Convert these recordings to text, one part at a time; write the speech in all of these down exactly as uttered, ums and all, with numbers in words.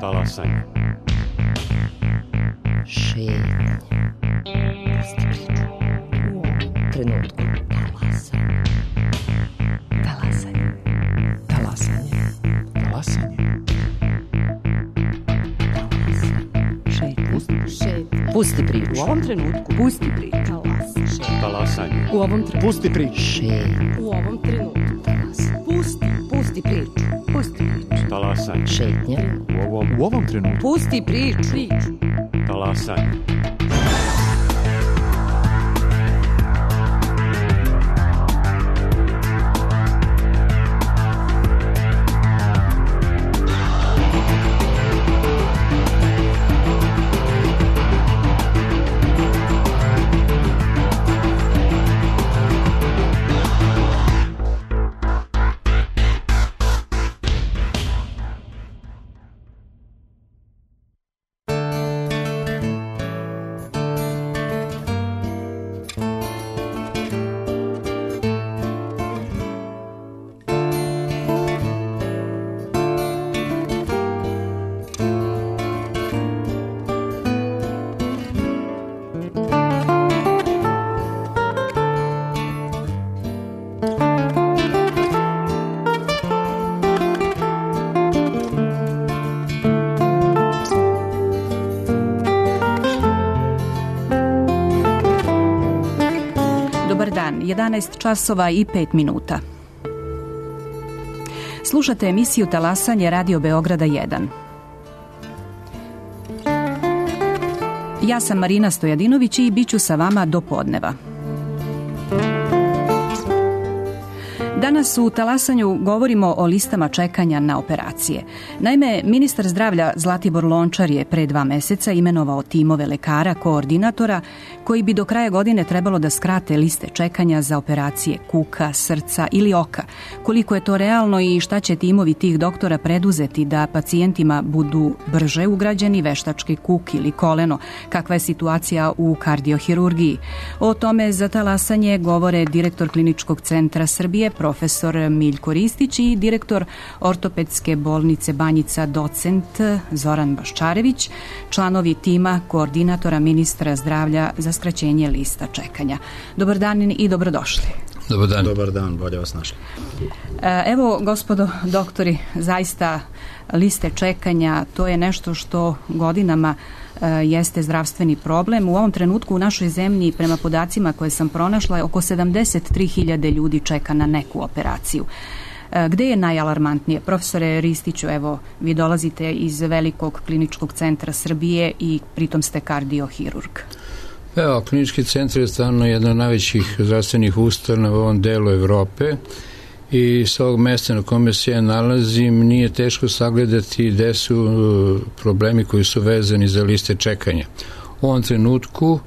Talasanje. Šetnje. Pusti priču. U ovom trenutku. Talasanje. Talasanje. Talasanje. Talasanje. Šetnje. Pusti priču. U ovom trenutku. Pusti priču. Talasanje. U ovom trenutku. Pusti priču. Šetnje. U ovom trenutku. Talasanje. Pusti. Pusti priču. Pusti priču. Talasanje. Šetnje. U ovom, U ovom trenutku. Pusti priču. Priču. talasanje. jedanaest časova i pet minuta. Slušate emisiju Talasanje Radio Beograda jedan. Ja sam Marina Stojadinović i bit ću sa vama do podneva. Danas u Talasanju govorimo o listama čekanja na operacije. Naime, ministar zdravlja Zlatibor Lončar je pre dva meseca imenovao timove lekara, koordinatora, koji bi do kraja godine trebalo da skrate liste čekanja za operacije kuka, srca ili oka. Koliko je to realno i šta će timovi tih doktora preduzeti da pacijentima budu brže ugrađeni veštački kuk ili koleno, kakva je situacija u kardiohirurgiji. O tome za Talasanje govore direktor Kliničkog centra Srbije, profesor Miljko Ristić i direktor ortopedske bolnice Banjica, docent Zoran Baščarević, članovi tima koordinatora ministra zdravlja za skraćenje lista čekanja. Dobar dan i dobrodošli. Dobar dan. Dobar dan, bolje vas našli. Evo, gospodo doktori, zaista liste čekanja, to je nešto što godinama jeste zdravstveni problem. U ovom trenutku u našoj zemlji, prema podacima koje sam pronašla, oko sedamdeset tri hiljade ljudi čeka na neku operaciju. Gde je najalarmantnije? Profesore Ristiću, evo, vi dolazite iz velikog kliničkog centra Srbije i pritom ste kardiohirurg. Evo, klinički centar je stvarno jedna od najvećih zdravstvenih ustanova u ovom delu Evrope i s ovog mesta na kome se ja nalazim nije teško sagledati gde su problemi koji su vezani za liste čekanja. U ovom trenutku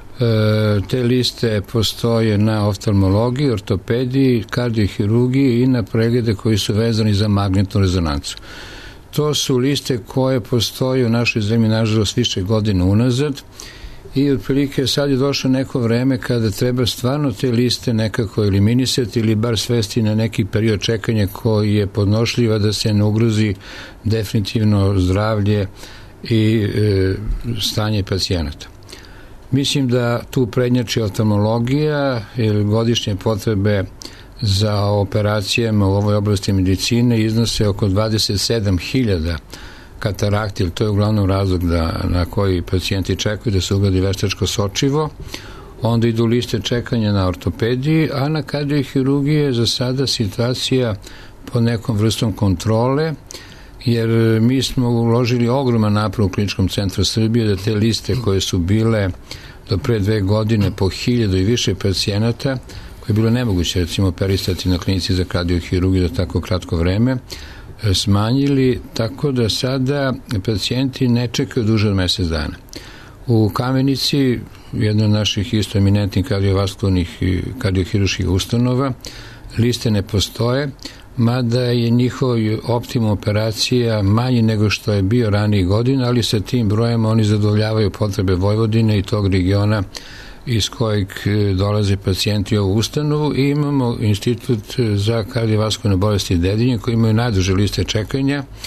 te liste postoje na oftalmologiji, ortopediji, kardiohirurgiji i na preglede koji su vezani za magnetnu rezonancu. To su liste koje postoje u našoj zemlji nažalost više godina unazad i otprilike sad je došlo neko vreme kada treba stvarno te liste nekako eliminisati ili bar svesti na neki period čekanja koji je podnošljiva da se ne ugrozi definitivno zdravlje i e, stanje pacijenata. Mislim da tu prednjači oftalmologija ili godišnje potrebe za operacijama u ovoj oblasti medicine iznose oko dvadeset sedam hiljada katarakti, to je uglavnom razlog da, na koji pacijenti čekaju da se ugradi veštačko sočivo. Onda idu liste čekanja na ortopediji, a na kardiohirurgiji je za sada situacija pod nekom vrstom kontrole, jer mi smo uložili ogroman napor u Kliničkom centru Srbije da te liste koje su bile do pre dve godine po hiljadu i više pacijenata, koje je bilo nemoguće recimo operisati na klinici za kardiohirurgiju za tako kratko vreme, smanjili tako da sada pacijenti ne čekaju duže od mesec dana. U Kamenici, jedna od naših isto eminentnih kardiovaskularnih i kardiohirurških ustanova, liste ne postoje, mada je njihov optimum operacija manji nego što je bio ranijih godina, ali sa tim brojem oni zadovoljavaju potrebe Vojvodine i tog regiona iz kojeg dolaze pacijenti u ovu ustanovu i imamo Institut za kardiovaskularne bolesti Dedinje koji imaju najduže liste čekanja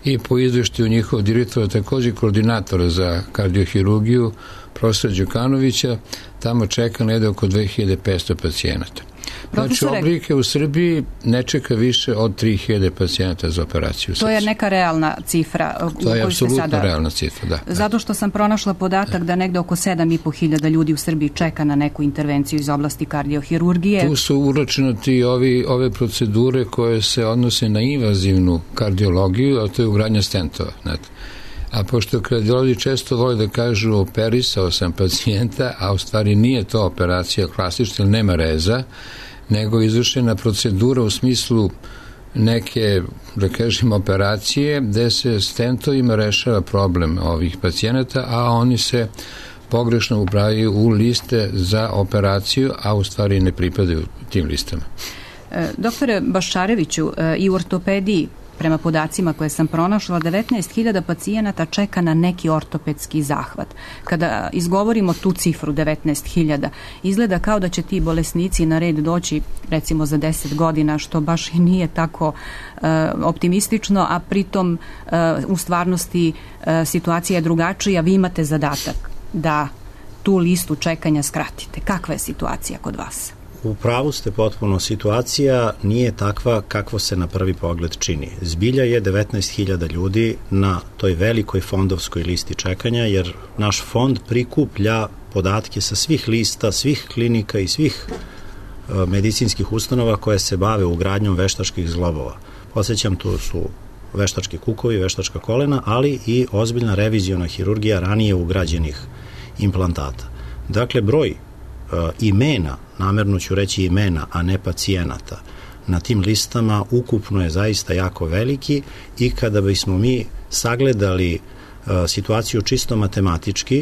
i po izveštaju njihovog direktora, također koordinatora za kardiohirurgiju, profesora Đukanovića, tamo čeka negde oko dve hiljade petsto pacijenata. Znači, oblike u Srbiji ne čeka više od tri hiljade pacijenata za operaciju. To je neka realna cifra. To je apsolutno realna cifra, da. Zato što sam pronašla podatak da negde oko sedam i po hiljada ljudi u Srbiji čeka na neku intervenciju iz oblasti kardiohirurgije. Tu su uračunati ovi, ove procedure koje se odnose na invazivnu kardiologiju, a to je ugradnja stentova. Znate. A pošto kardiologi često vole da kažu operisao sam pacijenta, a u stvari nije to operacija klasična, jer nema reza, nego izvršena procedura u smislu neke, da kažem, operacije gde se stentovima rešava problem ovih pacijenata, a oni se pogrešno ubrajaju u liste za operaciju, a u stvari ne pripadaju tim listama. Doktore Baščareviću, i u ortopediji, prema podacima koje sam pronašla, devetnaest hiljada pacijenata čeka na neki ortopedski zahvat. Kada izgovorimo tu cifru devetnaest hiljada, izgleda kao da će ti bolesnici na red doći recimo za deset godina, što baš i nije tako uh, optimistično, a pritom uh, u stvarnosti uh, situacija je drugačija. Vi imate zadatak da tu listu čekanja skratite. Kakva je situacija kod vas? U pravu ste potpuno, situacija nije takva kakvo se na prvi pogled čini. Zbilja je devetnaest hiljada ljudi na toj velikoj fondovskoj listi čekanja, jer naš fond prikuplja podatke sa svih lista, svih klinika i svih uh, medicinskih ustanova koje se bave ugradnjom veštačkih zglobova. Podsjećam, tu su veštački kukovi, veštačka kolena, ali i ozbiljna reviziona hirurgija ranije ugrađenih implantata. Dakle, broj uh, imena, namerno ću reći imena, a ne pacijenata, na tim listama ukupno je zaista jako veliki i kada bismo mi sagledali uh, situaciju čisto matematički,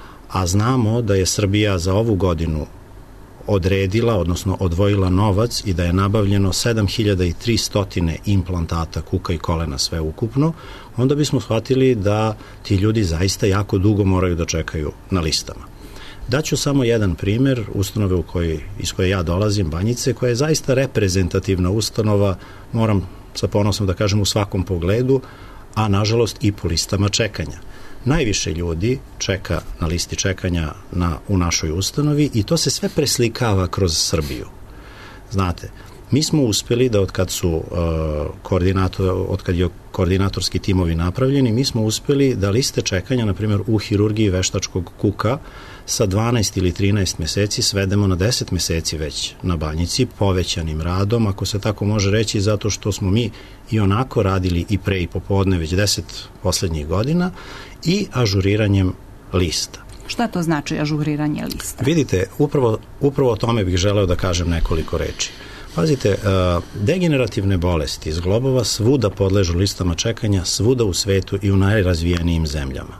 a znamo da je Srbija za ovu godinu odredila, odnosno odvojila novac i da je nabavljeno sedam hiljada tristo implantata kuka i kolena sve ukupno, onda bismo shvatili da ti ljudi zaista jako dugo moraju da čekaju na listama. Daću samo jedan primer ustanove u kojoj, iz koje ja dolazim, Banjice, koja je zaista reprezentativna ustanova, moram sa ponosom da kažem u svakom pogledu, a nažalost i po listama čekanja. Najviše ljudi čeka na listi čekanja na, u našoj ustanovi i to se sve preslikava kroz Srbiju. Znate, mi smo uspeli da od kad su uh, koordinator, od kad je koordinatorski timovi napravljeni, mi smo uspeli da liste čekanja, na primjer u hirurgiji veštačkog kuka, sa dvanaest ili trinaest meseci svedemo na deset meseci već na Banjici, povećanim radom, ako se tako može reći, zato što smo mi i onako radili i pre i popodne već deset poslednjih godina i ažuriranjem lista. Šta to znači ažuriranje lista? Vidite, upravo, upravo o tome bih želeo da kažem nekoliko reči. Pazite, degenerativne bolesti zglobova svuda podležu listama čekanja, svuda u svetu i u najrazvijenijim zemljama.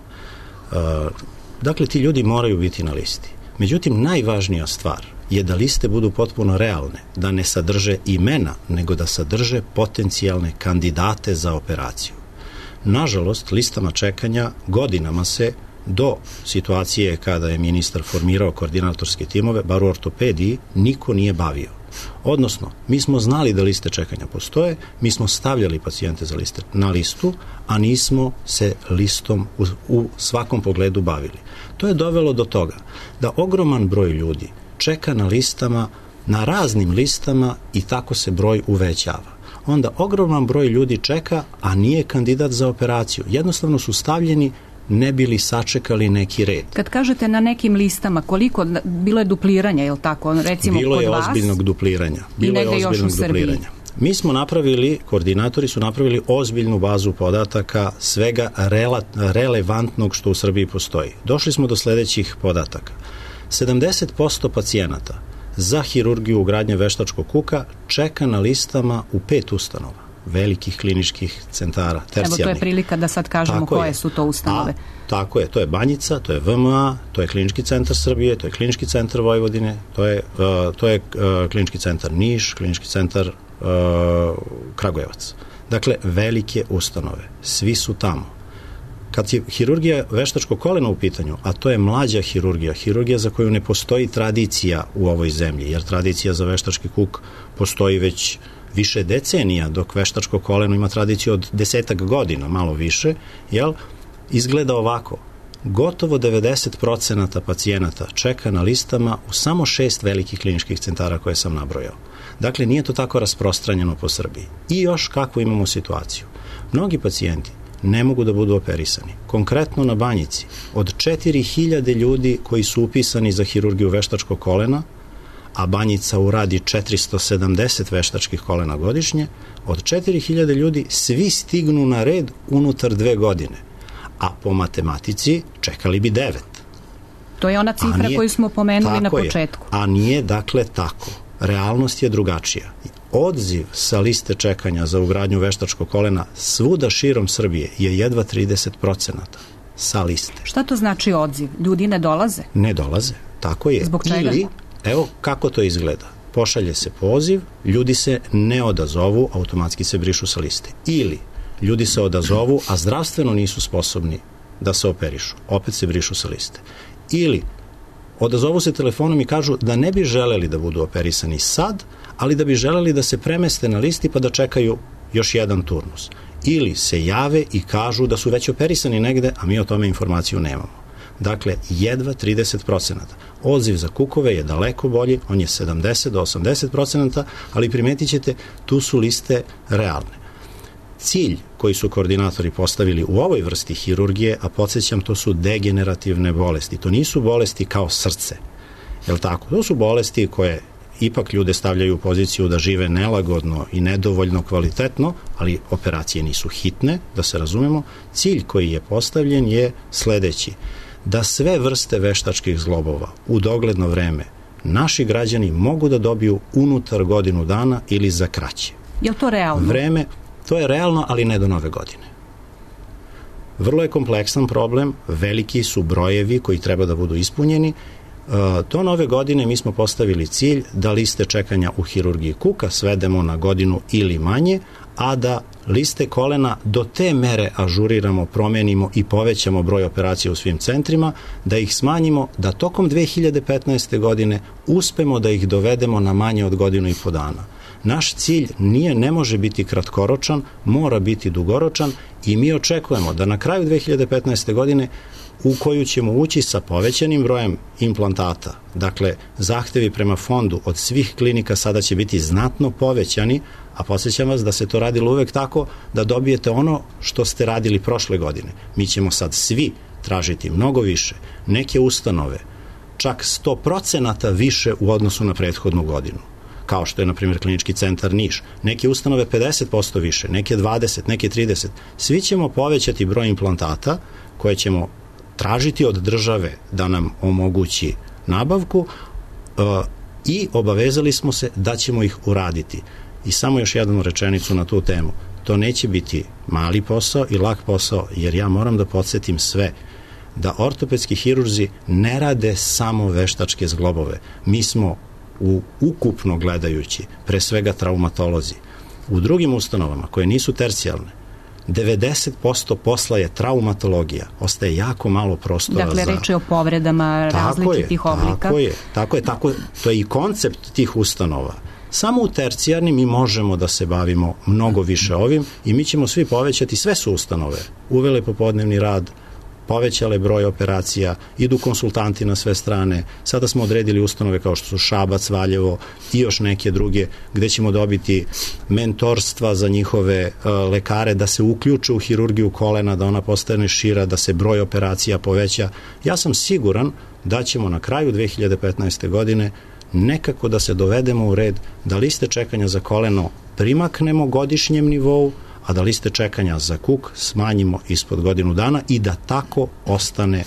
Dakle, ti ljudi moraju biti na listi. Međutim, najvažnija stvar je da liste budu potpuno realne, da ne sadrže imena, nego da sadrže potencijalne kandidate za operaciju. Nažalost, listama čekanja godinama se do situacije kada je ministar formirao koordinatorske timove, bar u ortopediji, niko nije bavio. Odnosno, mi smo znali da liste čekanja postoje, mi smo stavljali pacijente za liste, na listu, a nismo se listom u, u svakom pogledu bavili. To je dovelo do toga da ogroman broj ljudi čeka na listama, na raznim listama i tako se broj uvećava. Onda ogroman broj ljudi čeka, a nije kandidat za operaciju. Jednostavno su stavljeni ne bili sačekali neki red. Kad kažete na nekim listama, koliko, bilo je dupliranja, je li tako? Recimo bilo je kod vas, ozbiljnog dupliranja. Bilo je ozbiljnog dupliranja. Mi smo napravili, koordinatori su napravili ozbiljnu bazu podataka svega rela, relevantnog što u Srbiji postoji. Došli smo do sledećih podataka. sedamdeset posto pacijenata za hirurgiju ugradnje veštačkog kuka čeka na listama u pet ustanova, velikih kliničkih centara, tercijarnih. Evo, to je prilika da sad kažemo tako koje je. Su to ustanove. A, tako je, to je Banjica, to je V M A, to je Klinički centar Srbije, to je Klinički centar Vojvodine, to je, uh, to je uh, Klinički centar Niš, Klinički centar uh, Kragujevac. Dakle, velike ustanove, svi su tamo. Kad je hirurgija veštačkog kolena u pitanju, a to je mlađa hirurgija, hirurgija za koju ne postoji tradicija u ovoj zemlji, jer tradicija za veštački kuk postoji već više decenija, dok veštačko koleno ima tradiciju od desetak godina, malo više, jel, izgleda ovako. Gotovo devedeset procenata pacijenata čeka na listama u samo šest velikih kliničkih centara koje sam nabrojao. Dakle, nije to tako rasprostranjeno po Srbiji. I još kakvu imamo situaciju. Mnogi pacijenti ne mogu da budu operisani. Konkretno na Banjici, od četiri hiljade ljudi koji su upisani za hirurgiju veštačkog kolena, a Banjica uradi četiristo sedamdeset veštačkih kolena godišnje, od četiri hiljade ljudi svi stignu na red unutar dve godine. A po matematici čekali bi devet. To je ona cifra nije, koju smo pomenuli na početku. Je, a nije dakle tako. Realnost je drugačija. Odziv sa liste čekanja za ugradnju veštačkog kolena svuda širom Srbije je jedva trideset procenata sa liste. Šta to znači odziv? Ljudi ne dolaze? Ne dolaze, tako je. Zbog čega? Ili, evo kako to izgleda. Pošalje se poziv, ljudi se ne odazovu, automatski se brišu sa liste. Ili ljudi se odazovu, a zdravstveno nisu sposobni da se operišu. Opet se brišu sa liste. Ili odazovu se telefonom i kažu da ne bi želeli da budu operisani sad, ali da bi želeli da se premeste na listi pa da čekaju još jedan turnus. Ili se jave i kažu da su već operisani negde, a mi o tome informaciju nemamo. Dakle, jedva trideset procenata. Odziv za kukove je daleko bolji, on je sedamdeset do osamdeset procenata, ali primetit ćete, tu su liste realne. Cilj koji su koordinatori postavili u ovoj vrsti hirurgije, a podsjećam, to su degenerativne bolesti. To nisu bolesti kao srce. Jel tako? To su bolesti koje ipak ljude stavljaju u poziciju da žive nelagodno i nedovoljno kvalitetno, ali operacije nisu hitne, da se razumemo. Cilj koji je postavljen je sledeći. Da sve vrste veštačkih zglobova u dogledno vreme naši građani mogu da dobiju unutar godinu dana ili za kraće. Je li to realno? Vreme, to je realno, ali ne do nove godine. Vrlo je kompleksan problem, veliki su brojevi koji treba da budu ispunjeni. Do nove godine mi smo postavili cilj da liste čekanja u hirurgiji kuka svedemo na godinu ili manje, a da liste kolena do te mere ažuriramo, promenimo i povećamo broj operacija u svim centrima, da ih smanjimo, da tokom dve hiljade petnaeste. godine uspemo da ih dovedemo na manje od godinu i po dana. Naš cilj nije, ne može biti kratkoročan, mora biti dugoročan i mi očekujemo da na kraju dve hiljade petnaeste. godine u koju ćemo ući sa povećanim brojem implantata. Dakle, zahtevi prema fondu od svih klinika sada će biti znatno povećani, a podsjećam vas da se to radilo uvek tako da dobijete ono što ste radili prošle godine. Mi ćemo sad svi tražiti mnogo više, neke ustanove, čak sto procenata više u odnosu na prethodnu godinu, kao što je, na primjer, Klinički centar Niš. Neke ustanove pedeset posto više, neke dvadeset, neke trideset. Svi ćemo povećati broj implantata koje ćemo tražiti od države da nam omogući nabavku uh, i obavezali smo se da ćemo ih uraditi. I samo još jednu rečenicu na tu temu. To neće biti mali posao i lak posao, jer ja moram da podsjetim sve da ortopedski hirurzi ne rade samo veštačke zglobove. Mi smo u ukupno gledajući, pre svega traumatolozi. U drugim ustanovama koje nisu tercijalne, devedeset posto posla je traumatologija. Ostaje jako malo prostora dakle, za... Dakle, reč je o povredama tako različitih je, oblika. Tako je, tako je, tako je. To je i koncept tih ustanova. Samo u tercijarni mi možemo da se bavimo mnogo više ovim i mi ćemo svi povećati, sve su ustanove. Uvele popodnevni rad, povećale broj operacija, idu konsultanti na sve strane. Sada smo odredili ustanove kao što su Šabac, Valjevo i još neke druge, gde ćemo dobiti mentorstva za njihove uh, lekare da se uključe u hirurgiju kolena, da ona postane šira, da se broj operacija poveća. Ja sam siguran da ćemo na kraju dve hiljade petnaeste. godine nekako da se dovedemo u red, da liste čekanja za koleno primaknemo godišnjem nivou, a da liste čekanja za kuk smanjimo ispod godinu dana i da tako ostane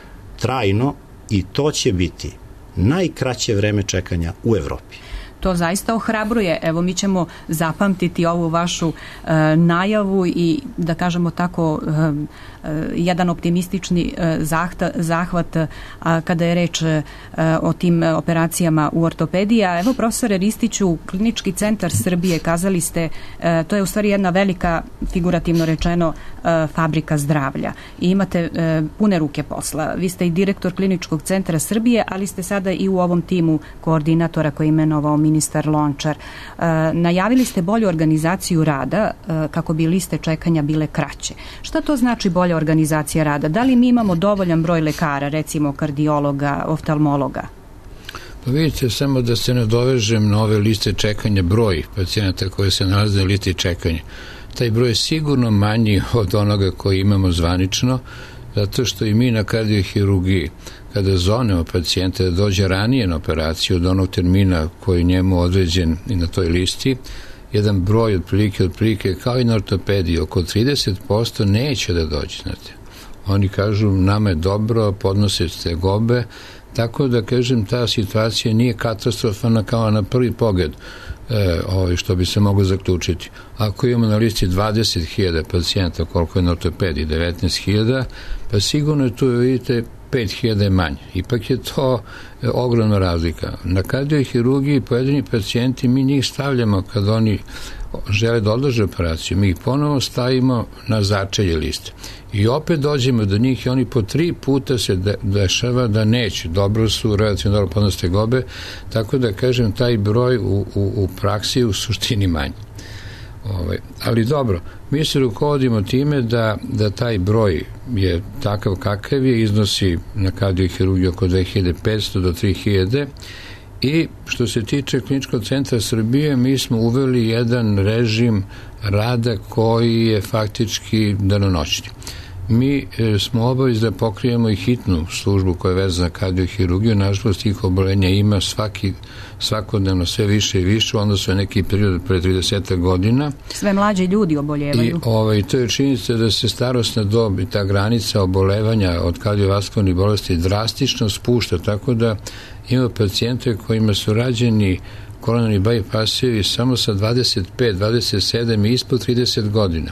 trajno, i to će biti najkraće vreme čekanja u Evropi. To zaista ohrabruje. Evo, mi ćemo zapamtiti ovu vašu e, najavu i, da kažemo tako, e, e, jedan optimistični e, zahta, zahvat a, kada je reč e, o tim operacijama u ortopediji. A evo, profesore Ristiću, Klinički centar Srbije, kazali ste, e, to je u stvari jedna velika, figurativno rečeno, e, fabrika zdravlja. I imate e, pune ruke posla. Vi ste i direktor Kliničkog centra Srbije, ali ste sada i u ovom timu koordinatora koji je imenovao ministar ministar Lončar. Najavili ste bolju organizaciju rada kako bi liste čekanja bile kraće. Šta to znači bolja organizacija rada? Da li mi imamo dovoljan broj lekara, recimo kardiologa, oftalmologa? Pa vidite, samo da se nadovežem na ove liste čekanja, broj pacijenata koje se nalaze na listi čekanja. Taj broj je sigurno manji od onoga koji imamo zvanično, zato što i mi na kardiohirurgiji, kada zovemo pacijenta da dođe ranije na operaciju od onog termina koji je njemu određen i na toj listi, jedan broj otprilike, otprilike kao i na ortopediji, oko trideset posto neće da dođe, znate. Oni kažu, nama je dobro, podnose tegobe, tako da, kažem, ta situacija nije katastrofalna kao na prvi pogled, e, ovaj, što bi se moglo zaključiti. Ako imamo na listi dvadeset hiljada pacijenta, koliko je na ortopediji, devetnaest hiljada, pa sigurno je tu, vidite, pet hiljada je manje. Ipak je to e, ogromna razlika. Na kardiohirurgiji pojedini pacijenti, mi njih stavljamo kad oni žele da odlože operaciju, mi ih ponovo stavimo na začelje liste. I opet dođemo do njih i oni po tri puta se de, dešava da neće. Dobro su, relativno dobro podnose tegobe, tako da, kažem, taj broj u, u, u praksi je u suštini manji. Ovaj, ali dobro, mi se rukovodimo time da, da taj broj je takav kakav je, iznosi na kardiohirurgiji oko dve hiljade petsto do tri hiljade. I što se tiče Kliničkog centra Srbije, mi smo uveli jedan režim rada koji je faktički danonoćni. Mi e, smo obavezni da pokrijemo i hitnu službu koja je vezana za kardiohirurgiju. Nažalost, tih obolenja ima svaki, svakodnevno sve više i više, onda su neki period pre trideset godina. Sve mlađi ljudi oboljevaju. I ovaj, to je činjenica da se starosna dob i ta granica obolevanja od kardiovaskularnih bolesti drastično spušta, tako da ima pacijente kojima su rađeni koronarni bajpasevi samo sa dvadeset pet, dvadeset sedam i ispod trideset godina.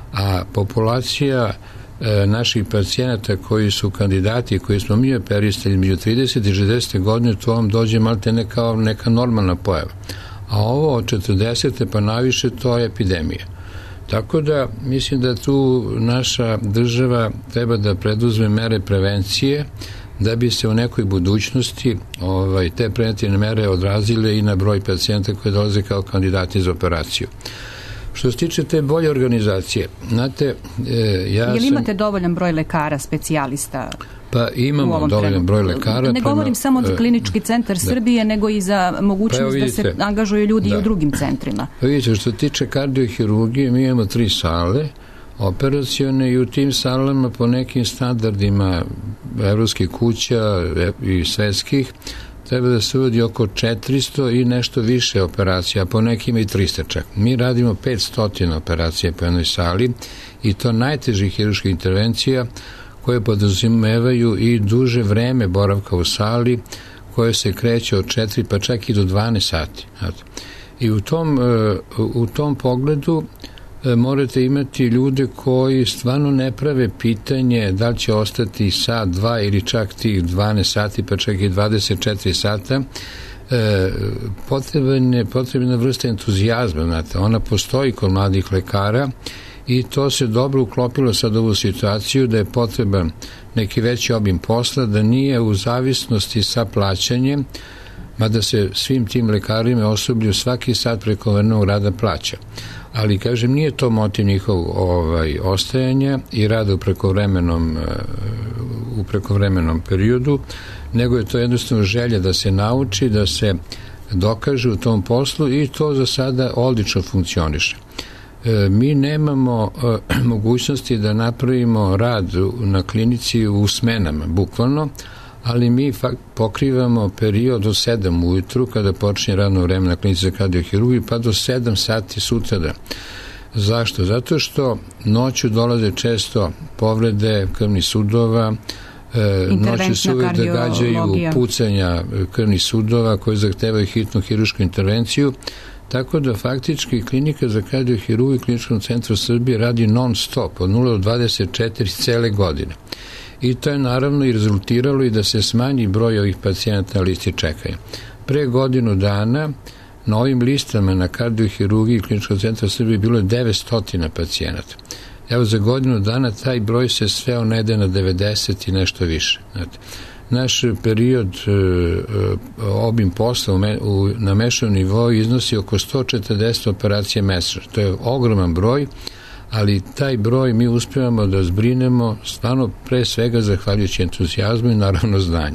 A populacija e, naših pacijenata koji su kandidati, koji smo mi operisali među trideset i šezdeset godine, to vam dođe malte ne kao neka normalna pojava. A ovo od četrdesete pa naviše, to je epidemija. Tako da mislim da tu naša država treba da preduzme mere prevencije da bi se u nekoj budućnosti ovaj, te preventivne mere odrazile i na broj pacijenta koji dolaze kao kandidati za operaciju. Što se tiče te bolje organizacije, znate, e, ja Jel sam... imate dovoljan broj lekara, specijalista? Pa imamo dovoljan broj lekara. Ne prema, govorim samo za Klinički centar da. Srbije, nego i za mogućnost pa vidite, da se angažuju ljudi da. i u drugim centrima. Pa vidite, što se tiče kardiohirurgije, mi imamo tri sale operacione i u tim salama po nekim standardima evropskih kuća i svetskih treba da se uvodi oko četiristo i nešto više operacija, po nekim i trista čak. Mi radimo petsto operacija po jednoj sali i to najtežih hirurških intervencija koje podrazumevaju i duže vreme boravka u sali, koje se kreće od četiri pa čak i do dvanaest sati. I u tom, u tom pogledu morate imati ljude koji stvarno ne prave pitanje da li će ostati sat, dva ili čak tih dvanaest sati, pa čak i dvadeset četiri sata. E, potrebna, potrebna vrsta entuzijazma, znate, ona postoji kod mladih lekara i to se dobro uklopilo sad u ovu situaciju da je potreban neki veći obim posla, da nije u zavisnosti sa plaćanjem, mada se svim tim lekarima osoblju svaki sat prekovremeno rada plaća. Ali, kažem, nije to motiv njihov ovaj, ostajanja i rada u prekovremenom, u prekovremenom periodu, nego je to jednostavno želja da se nauči, da se dokaže u tom poslu i to za sada odlično funkcioniše. E, mi nemamo e, mogućnosti da napravimo rad na klinici u smenama, bukvalno, ali mi pokrivamo period od sedam ujutru kada počne radno vreme na klinici za kardiohirurgiju pa do sedam sati sutradan. Zašto? Zato što noću dolaze često povrede krvnih sudova, e, noću se uvijek događaju pucanja krvnih sudova koje zahtevaju hitnu hiruršku intervenciju, tako da faktički klinika za kardiohirurgiju u Kliničkom centru Srbije radi non stop od nula do dvadeset četiri cele godine. I to je naravno i rezultiralo i da se smanji broj ovih pacijenata na listi čekanja. Pre godinu dana na ovim listama na kardiohirurgiji Kliničkog centra Srbije bilo je devetsto pacijenata. Evo za godinu dana taj broj se sveo negde na devedeset i nešto više. Znate. naš period e, e, obim posla u me, u, na mešanom nivou iznosi oko sto četrdeset operacija mesečno. To je ogroman broj, ali taj broj mi uspevamo da zbrinemo stvarno pre svega zahvaljujući entuzijazmu i naravno znanju.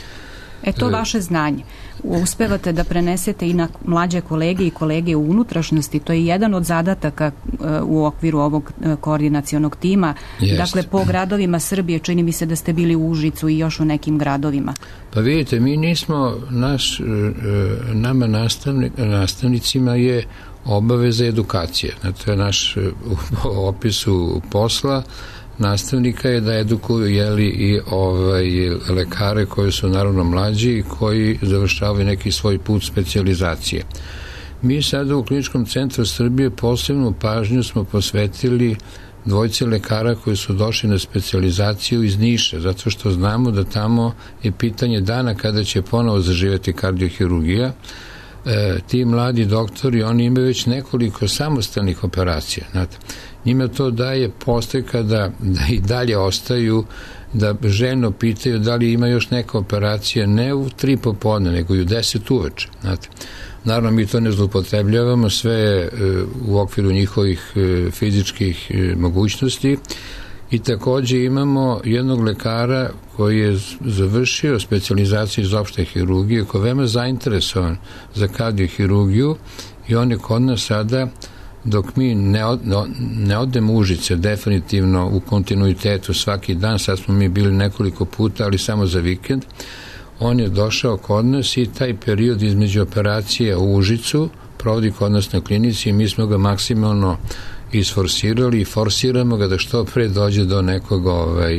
E to vaše znanje uspevate da prenesete i na mlađe kolege i kolege u unutrašnjosti, to je jedan od zadataka u okviru ovog koordinacionog tima. Jest. Dakle, po gradovima Srbije čini mi se da ste bili u Užicu i još u nekim gradovima. Pa vidite, mi nismo, naš, nama nastavni, nastavnicima je obaveza edukacije. Znači, naš u opisu posla nastavnika je da edukuju jeli, i ovaj, lekare koji su naravno mlađi i koji završavaju neki svoj put specijalizacije. Mi sada u Kliničkom centru Srbije posebnu pažnju smo posvetili dvojce lekara koji su došli na specijalizaciju iz Niša, zato što znamo da tamo je pitanje dana kada će ponovo zaživjeti kardiohirurgija. E, ti mladi doktori, oni imaju već nekoliko samostalnih operacija. Znate, njima to daje postojka da, da i dalje ostaju, da željno pitaju da li ima još neka operacija, ne u tri popodne, nego i u deset uveče. Znate, naravno, mi to ne zloupotrebljavamo, sve e, u okviru njihovih e, fizičkih e, mogućnosti. I takođe imamo jednog lekara koji je završio specijalizaciju iz opšte hirurgije, koji je veoma zainteresovan za kardiohirurgiju i on je kod nas sada, dok mi ne, od, ne odemo u Užice definitivno u kontinuitetu svaki dan, sad smo mi bili nekoliko puta, ali samo za vikend, on je došao kod nas i taj period između operacije u Užicu provodi kod nas na klinici i mi smo ga maksimalno isforsirali i forsiramo ga da što pre dođe do nekog ovaj,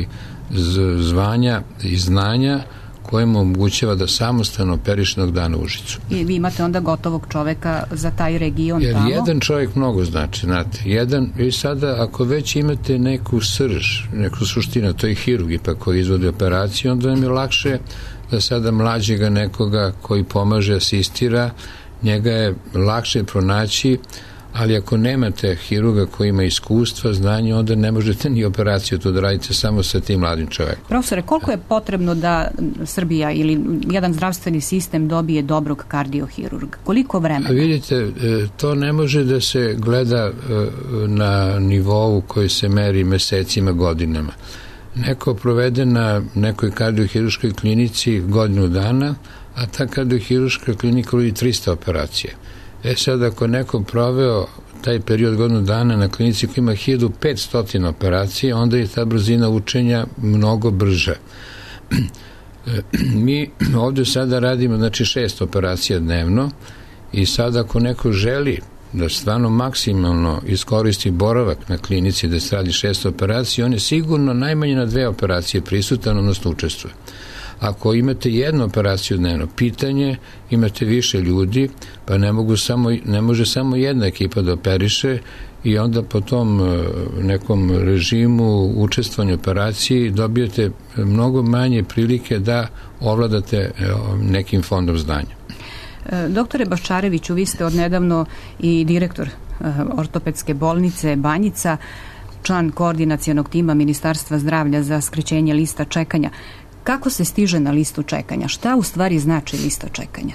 zvanja i znanja koje mu omogućava da samostalno operiše jednog dana u Užicu. I vi imate onda gotovog čoveka za taj region Jer tamo? jedan čovjek mnogo znači, znate. Jedan, i sada ako već imate neku srž, neku suštinu, to je hirurg pa koji izvodi operaciju, onda nam je lakše da sada mlađega nekoga koji pomaže, asistira, njega je lakše pronaći, ali ako nemate hirurga koji ima iskustva, znanje, onda ne možete ni operaciju tu da radite samo sa tim mladim čovekom. Profesore, koliko je potrebno da Srbija ili jedan zdravstveni sistem dobije dobrog kardiohirurga? Koliko vremena? Vidite, to ne može da se gleda na nivou koji se meri mesecima, godinama. Neko provede na nekoj kardiohirurškoj klinici godinu dana, a ta kardiohirurška klinika radi trista operacija. E sad, ako neko proveo taj period godinu dana na klinici koja ima hiljadu petsto operacija, onda je ta brzina učenja mnogo brža. Mi ovdje sada radimo, znači, šest operacija dnevno i sad ako neko želi da stvarno maksimalno iskoristi boravak na klinici da se radi šest operacija, on je sigurno najmanje na dve operacije prisutan, odnosno učestvuje. Ako imate jednu operaciju dnevno, pitanje, imate više ljudi, pa ne, mogu samo, ne može samo jedna ekipa da operiše i onda po tom nekom režimu učestvovanja operaciji dobijete mnogo manje prilike da ovladate nekim fondom znanja. Doktore Baščareviću, vi ste odnedavno i direktor ortopedske bolnice Banjica, član koordinacionog tima Ministarstva zdravlja za skraćenje lista čekanja. Kako se stiže na listu čekanja? Šta u stvari znači lista čekanja?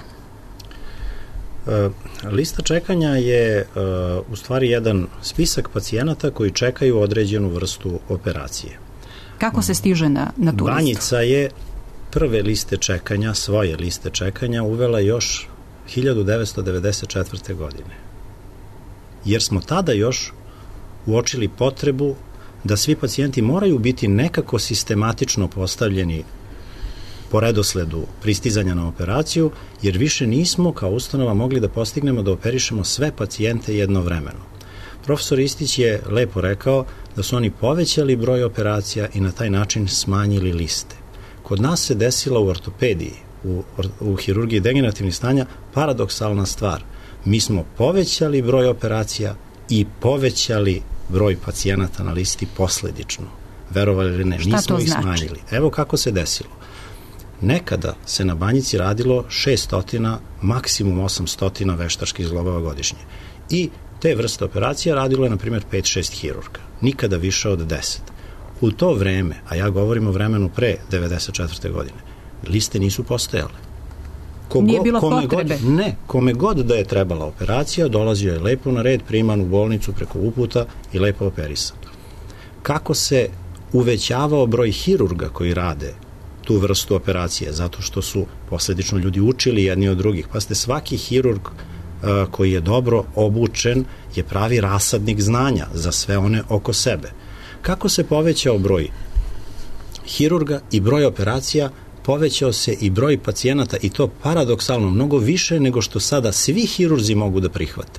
E, lista čekanja je e, u stvari jedan spisak pacijenata koji čekaju određenu vrstu operacije. Kako se stiže na, na tu listu? Banjica je prve liste čekanja, svoje liste čekanja uvela još hiljadu devetsto devedeset četvrte. godine. Jer smo tada još uočili potrebu da svi pacijenti moraju biti nekako sistematično postavljeni po redosledu pristizanja na operaciju, jer više nismo kao ustanova mogli da postignemo da operišemo sve pacijente jednovremeno. Profesor Istić je lepo rekao da su oni povećali broj operacija i na taj način smanjili liste. Kod nas se desila u ortopediji, u, u hirurgiji degenerativnih stanja, paradoksalna stvar. Mi smo povećali broj operacija i povećali broj pacijenata na listi posledično. Verovali ili ne, Šta nismo ih znači? smanjili. Evo kako se desilo. Nekada se na Banjici radilo šeststo, maksimum osamsto veštačkih zglobova godišnje. I te vrste operacija radilo je, na primjer, pet šest hirurga. Nikada više od deset. U to vreme, a ja govorim o vremenu pre devedeset četvrte. godine, liste nisu postojale. Ko Nije go, bilo kome potrebe. God, ne, kome god da je trebala operacija, dolazio je lepo na red, priman u bolnicu preko uputa i lepo operisan. Kako se uvećavao broj hirurga koji rade tu vrstu operacije? Zato što su posledično ljudi učili jedni od drugih. Pa ste svaki hirurg uh, koji je dobro obučen je pravi rasadnik znanja za sve one oko sebe. Kako se povećao broj hirurga i broj operacija, povećao se i broj pacijenata, i to paradoksalno mnogo više nego što sada svi hirurzi mogu da prihvate.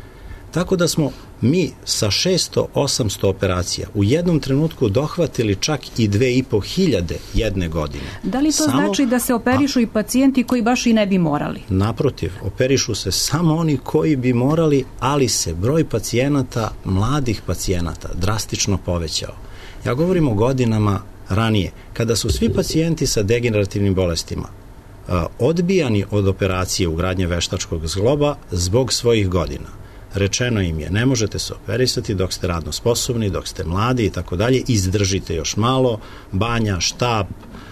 Tako da smo mi sa šesto do osamsto operacija u jednom trenutku dohvatili čak i dve i po hiljade jedne godine. Da li to samo, znači da se operišu a, i pacijenti koji baš i ne bi morali? Naprotiv, operišu se samo oni koji bi morali, ali se broj pacijenata, mladih pacijenata, drastično povećao. Ja govorim o godinama ranije, kada su svi pacijenti sa degenerativnim bolestima a, odbijani od operacije ugradnje veštačkog zgloba zbog svojih godina. Rečeno im je, ne možete se operisati dok ste radno sposobni, dok ste mladi i tako dalje, izdržite još malo, banja, štab,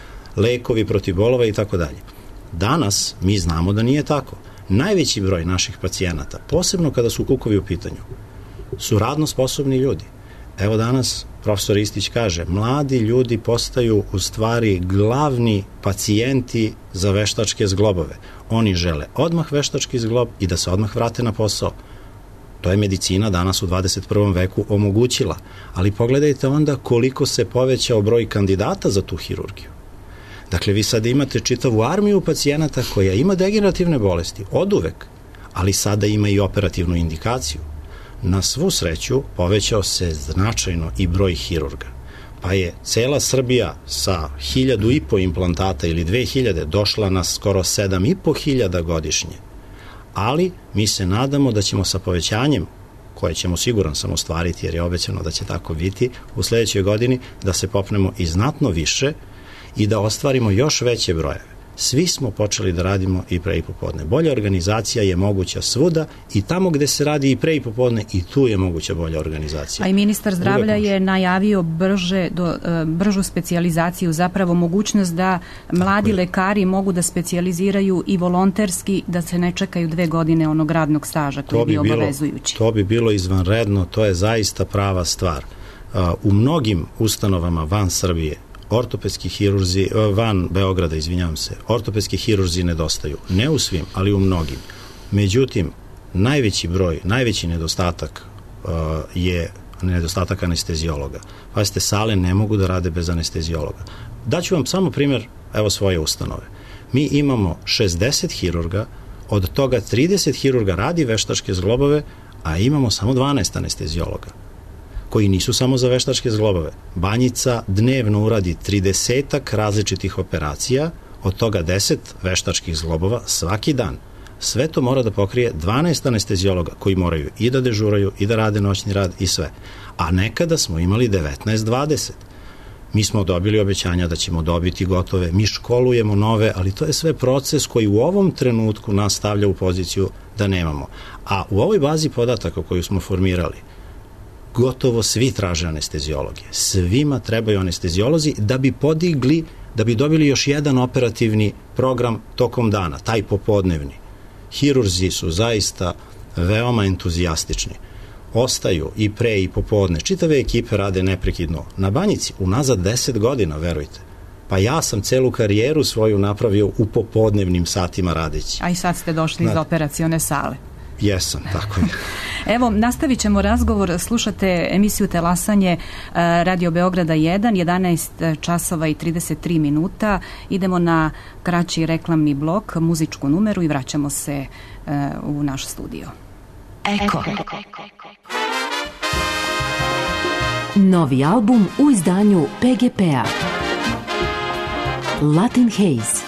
lekovi protiv bolova i tako dalje. Danas mi znamo da nije tako. Najveći broj naših pacijenata, posebno kada su kukovi u pitanju, su radno sposobni ljudi. Evo danas profesor Istić kaže, mladi ljudi postaju u stvari glavni pacijenti za veštačke zglobove. Oni žele odmah veštački zglob i da se odmah vrate na posao. To je medicina danas u dvadeset prvom veku omogućila. Ali pogledajte onda koliko se povećao broj kandidata za tu hirurgiju. Dakle, vi sada imate čitavu armiju pacijenata koja ima degenerativne bolesti, oduvek, ali sada ima i operativnu indikaciju. Na svu sreću povećao se značajno i broj hirurga. Pa je cela Srbija sa hiljadu i po implantata ili dve hiljade došla na skoro sedam i po hiljada godišnje. Ali mi se nadamo da ćemo sa povećanjem, koje ćemo siguran sam ostvariti jer je obećano da će tako biti, u sledećoj godini da se popnemo i znatno više i da ostvarimo još veće brojeve. Svi smo počeli da radimo i pre i popodne. Bolja organizacija je moguća svuda i tamo gde se radi i pre i popodne i tu je moguća bolja organizacija. A i ministar zdravlja je najavio brže do, bržu specijalizaciju, zapravo mogućnost da mladi lekari mogu da specijaliziraju i volonterski, da se ne čekaju dve godine onog radnog staža koji bi bio obavezujući. To bi bilo izvanredno, to je zaista prava stvar. U mnogim ustanovama van Srbije ortopedski hirurzi, van Beograda, izvinjavam se, ortopedski hirurzi nedostaju. Ne u svim, ali u mnogim. Međutim, najveći broj, najveći nedostatak uh, je nedostatak anestezijologa. Pazite, sale ne mogu da rade bez anestezijologa. Daću vam samo primjer, evo svoje ustanove. Mi imamo šezdeset hirurga, od toga trideset hirurga radi veštačke zglobove, a imamo samo dvanaest anestezijologa, koji nisu samo za veštačke zglobove. Banjica dnevno uradi tridesetak različitih operacija, od toga deset veštačkih zglobova svaki dan. Sve to mora da pokrije dvanaest anestezijologa koji moraju i da dežuraju i da rade noćni rad i sve. A nekada smo imali devetnaest dvadeset. Mi smo dobili obećanja da ćemo dobiti gotove, mi školujemo nove, ali to je sve proces koji u ovom trenutku nas stavlja u poziciju da nemamo. A u ovoj bazi podataka koju smo formirali, gotovo svi traže anestezijologije. Svima trebaju anestezijolozi da bi podigli, da bi dobili još jedan operativni program tokom dana, taj popodnevni. Hirurzi su zaista veoma entuzijastični. Ostaju i pre i popodne. Čitave ekipe rade neprekidno. Na Banjici unazad deset godina, verujte. Pa ja sam celu karijeru svoju napravio u popodnevnim satima radeći. A i sad ste došli iz operacione sale. Jesam, tako je. Evo, nastavit ćemo razgovor. Slušate emisiju Talasanje Radio Beograda jedan, jedanaest časova i trideset tri minuta. Idemo na kraći reklamni blok, muzičku numeru i vraćamo se u naš studio. Eko. Novi album u izdanju P G P-a. Latin Haze.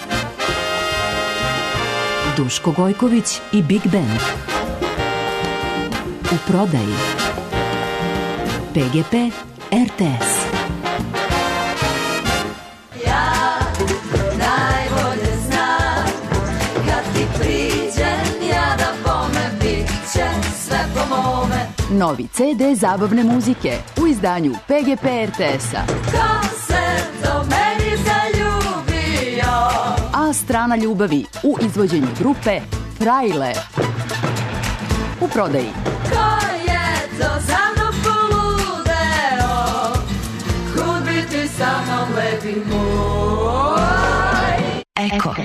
Duško Gojković i Big Band. U prodaji P G P R T S. Ja najbolje znam kad ti priđem ja da bome bit će sve po mome. Novi C D zabavne muzike u izdanju P G P R T S-a. Ko se do meni zaljubio strana ljubavi u izvođenju grupe Frajle. U prodaji. Ko je to za mnom poludeo, kud biti sa mnom lepi moj. Eko.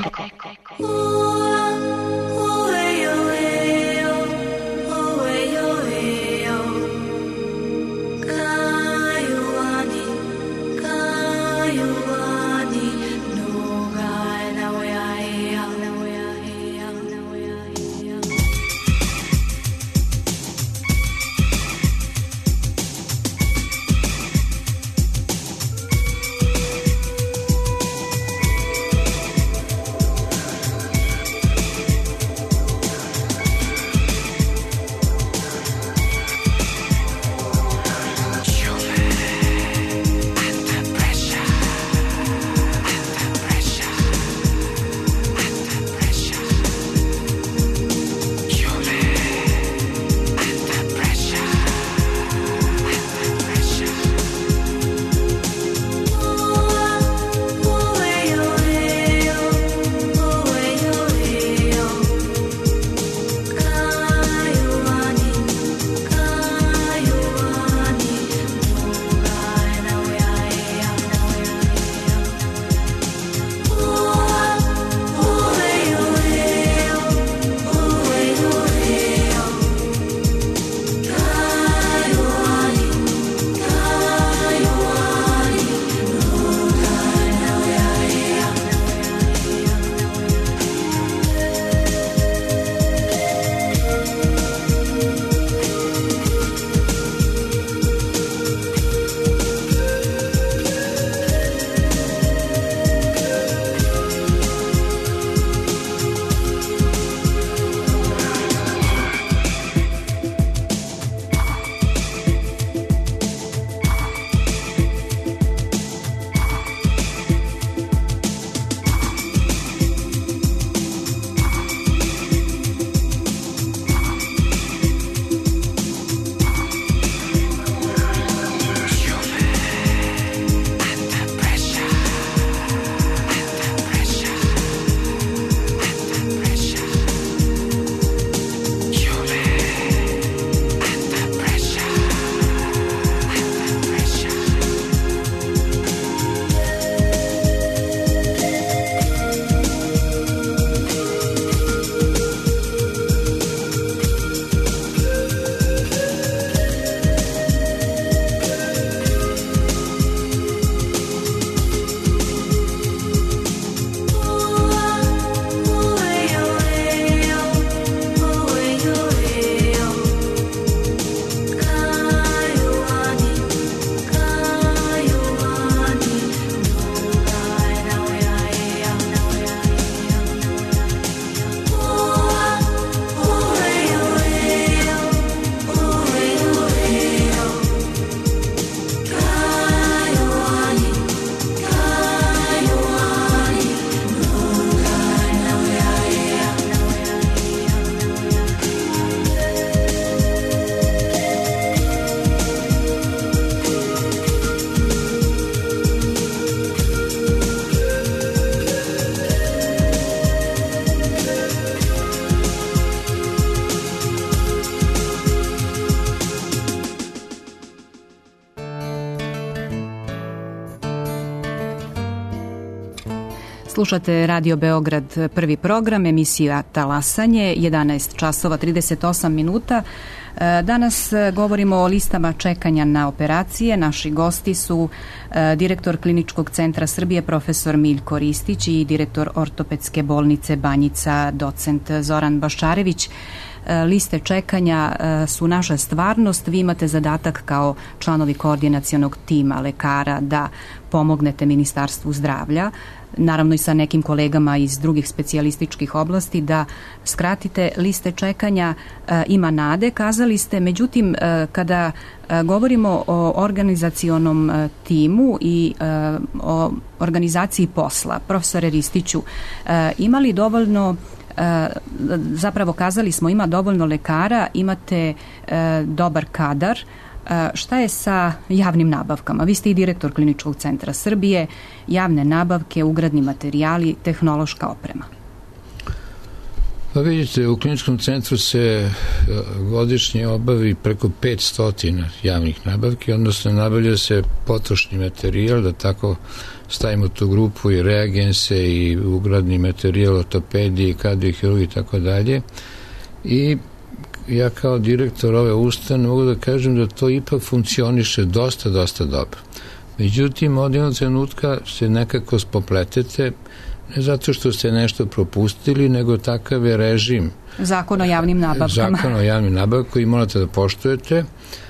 Slušate Radio Beograd, prvi program, emisija Talasanje, jedanaest časova trideset osam minuta. Danas govorimo o listama čekanja na operacije. Naši gosti su direktor Kliničkog centra Srbije, profesor Miljko Ristić, i direktor Ortopedske bolnice Banjica, docent Zoran Baščarević. Liste čekanja su naša stvarnost. Vi imate zadatak kao članovi koordinacionog tima lekara da pomognete Ministarstvu zdravlja, naravno i sa nekim kolegama iz drugih specijalističkih oblasti, da skratite liste čekanja. Ima nade, kazali ste, međutim kada govorimo o organizacionom timu i o organizaciji posla, profesore Ristiću, ima li dovoljno, zapravo kazali smo, ima dovoljno lekara, imate dobar kadar, Šta je sa javnim nabavkama? Vi ste i direktor Kliničkog centra Srbije, javne nabavke, ugradni materijali, tehnološka oprema. Pa vidite, u Kliničkom centru se godišnje obavi preko petsto javnih nabavki, odnosno nabavlja se potrošni materijal, da tako stavimo tu grupu i reagense i ugradni materijal, ortopedije, kardiohirurgije i tako dalje. I ja kao direktor ove ustanove mogu da kažem da to ipak funkcioniše dosta, dosta dobro. Međutim, od jednog trenutka se nekako spopletete, ne zato što ste nešto propustili, nego takav je režim. Zakon o javnim nabavkama. Zakon o javnim nabavkama koji morate da poštujete.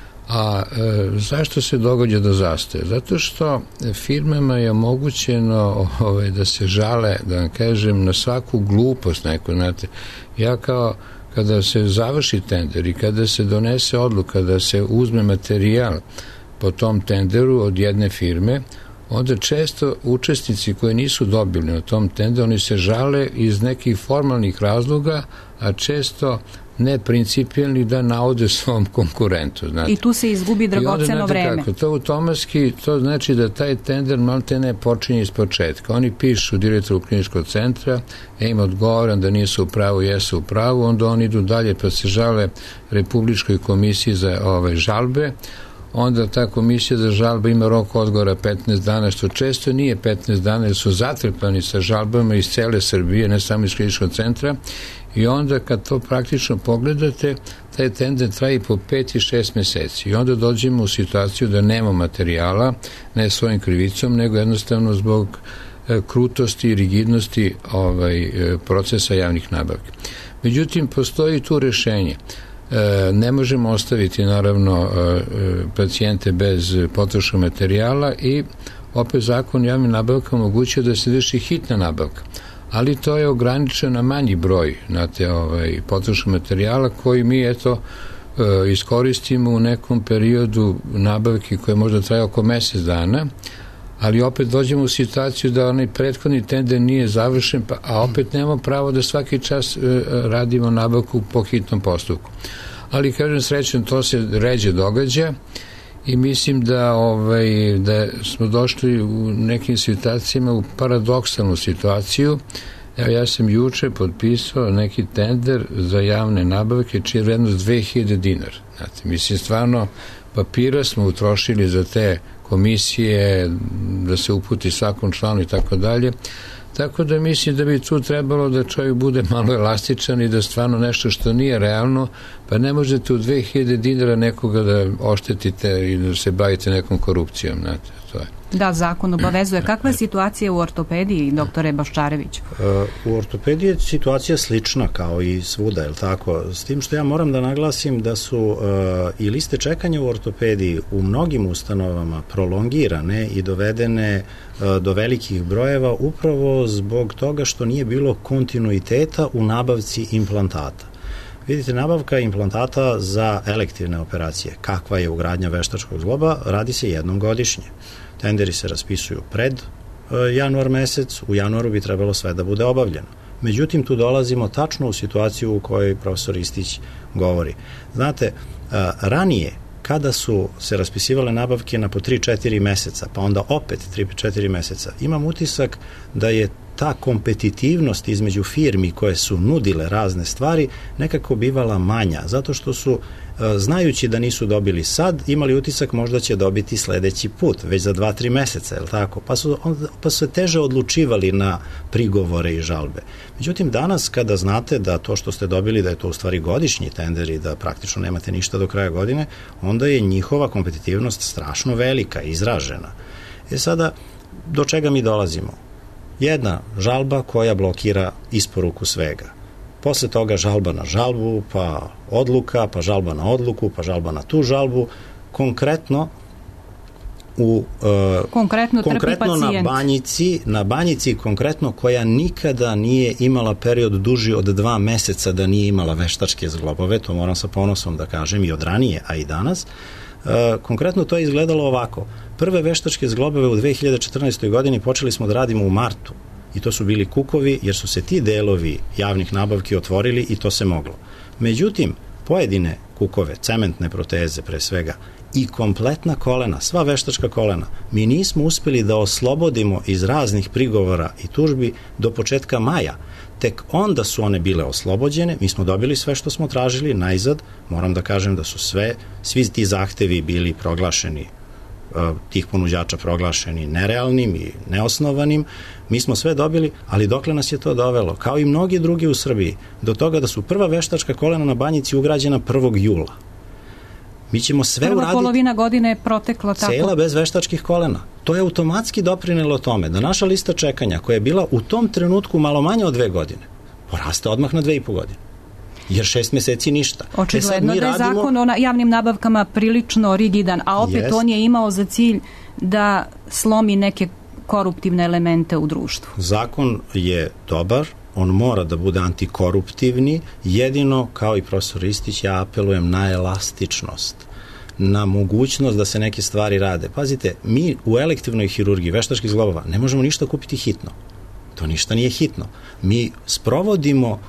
A e, zašto se događa do zastoja? Zato što firmama je omogućeno ove, da se žale, da vam kažem, na svaku glupost neku. Znate, ja kao kada se završi tender i kada se donese odluka da se uzme materijal po tom tenderu od jedne firme, onda često učesnici koji nisu dobili na tom tenderu, oni se žale iz nekih formalnih razloga, a često ne principijelni da navode svom konkurentu. Znate. I tu se izgubi dragoceno vreme. Kako, to automatski, to znači da taj tender malte ne počinje iz početka. Oni pišu direktoru Kliničkog centra, ja im odgovoram da nisu u pravu, jesu u pravu, onda oni idu dalje pa se žale Republičkoj komisiji za ove žalbe, onda ta komisija za žalbe ima rok odgovora petnaest dana, što često nije petnaest dana, jer su zatrpani sa žalbama iz cele Srbije, ne samo iz Kliničkog centra, i onda kad to praktično pogledate, taj tender traje po pet i šest meseci i onda dođemo u situaciju da nema materijala, ne svojim krivicom, nego jednostavno zbog e, krutosti i rigidnosti ovaj, e, procesa javnih nabavki. Međutim, postoji tu rešenje. E, ne možemo ostaviti naravno e, pacijente bez potrošnog materijala i opet zakon o javnim nabavkama omogućuje da se vrši hitna nabavka, ali to je ograničeno na manji broj znate, ovaj, potrošnog materijala koji mi eto e, iskoristimo u nekom periodu nabavki koje možda traje oko mesec dana, ali opet dođemo u situaciju da onaj prethodni tender nije završen, pa, a opet nemamo pravo da svaki čas e, radimo nabavku po hitnom postupku. Ali, kažem, srećem, to se ređe događa i mislim da, ovaj, da smo došli u nekim situacijama u paradoksalnu situaciju. Evo, ja sam juče potpisao neki tender za javne nabavke čija je vrednost dve hiljade dinara. Znate, mislim, stvarno, papira smo utrošili za te komisije, da se uputi svakom članu i tako dalje. Tako da mislim da bi tu trebalo da čovjek bude malo elastičan i da stvarno nešto što nije realno, pa ne možete u dve hiljade dinara nekoga da oštetite i da se bavite nekom korupcijom, znate, to je. Da, zakon obavezuje. Kakva je situacija u ortopediji, doktore Baščarević? U ortopediji je situacija slična kao i svuda, je li tako? S tim što ja moram da naglasim da su uh, i liste čekanja u ortopediji u mnogim ustanovama prolongirane i dovedene uh, do velikih brojeva upravo zbog toga što nije bilo kontinuiteta u nabavci implantata. Vidite, nabavka implantata za elektivne operacije, kakva je ugradnja veštačkog zgloba, radi se jednom godišnje. Tenderi se raspisuju pred e, januar mesec, u januaru bi trebalo sve da bude obavljeno. Međutim, tu dolazimo tačno u situaciju u kojoj profesor Istić govori. Znate, e, ranije, kada su se raspisivale nabavke na po tri četiri meseca, pa onda opet tri četiri meseca, imam utisak da je ta kompetitivnost između firmi koje su nudile razne stvari nekako bivala manja, zato što su, znajući da nisu dobili sad, imali utisak možda će dobiti sledeći put, već za dva tri meseca, je li tako? Pa su, pa su se teže odlučivali na prigovore i žalbe. Međutim, danas kada znate da to što ste dobili, da je to u stvari godišnji tender i da praktično nemate ništa do kraja godine, onda je njihova kompetitivnost strašno velika, izražena. E sada, do čega mi dolazimo? Jedna žalba koja blokira isporuku svega. Posle toga žalba na žalbu, pa odluka, pa žalba na odluku, pa žalba na tu žalbu. Konkretno u uh, konkretno, konkretno na banjici, na banjici konkretno koja nikada nije imala period duži od dva meseca da nije imala veštačke zglobove, to moram sa ponosom da kažem i od ranije, a i danas. Uh, konkretno to je izgledalo ovako. Prve veštačke zglobove u dve hiljade četrnaestoj godini počeli smo da radimo u martu i to su bili kukovi jer su se ti delovi javnih nabavki otvorili i to se moglo. Međutim, pojedine kukove, cementne proteze pre svega, i kompletna kolena, sva veštačka kolena, mi nismo uspeli da oslobodimo iz raznih prigovora i tužbi do početka maja. Tek onda su one bile oslobođene, mi smo dobili sve što smo tražili, najzad, moram da kažem da su sve, svi ti zahtevi bili proglašeni, tih ponuđača proglašeni nerealnim i neosnovanim, mi smo sve dobili, ali dokle nas je to dovelo, kao i mnogi drugi u Srbiji, do toga da su prva veštačka kolena na Banjici ugrađena prvog jula. Mi ćemo sve Prva uraditi... polovina godine je protekla tako. Cela bez veštačkih kolena. To je automatski doprinelo tome da naša lista čekanja, koja je bila u tom trenutku malo manje od dve godine, poraste odmah na dve i po godine. Jer šest meseci ništa. Očigledno da je zakon o javnim nabavkama prilično rigidan, a opet Jest. on je imao za cilj da slomi neke koruptivne elemente u društvu. Zakon je dobar, on mora da bude antikoruptivni, jedino, kao i profesor Ristić, ja apelujem na elastičnost, na mogućnost da se neke stvari rade. Pazite, mi u elektivnoj hirurgiji veštačkih zglobova ne možemo ništa kupiti hitno. To ništa nije hitno. Mi sprovodimo